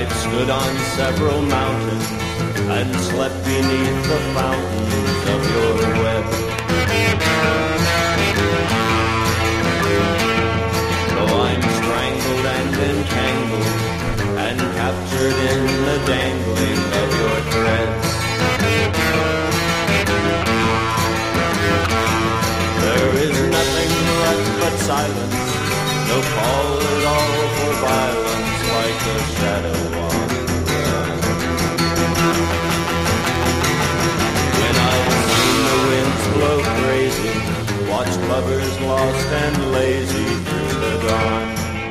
I've stood on several mountains and slept beneath the fountains of your web. Though I'm strangled and entangled and captured in the dangling of your threads, there is nothing left but silence, no call at all for violence, like a shadow on the ground. When I've seen the winds blow crazy, watched lovers lost and lazy through the dawn,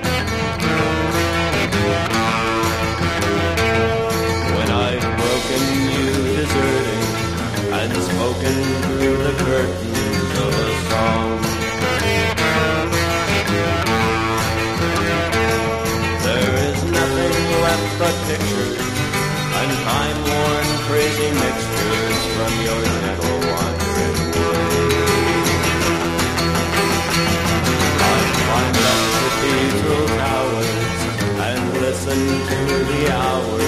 when I've broken you deserting and spoken through the curtains of a song, there is nothing left but pictures and time-worn crazy mixtures from your gentle wandering way. I've climbed up cathedral towers and listened to the hours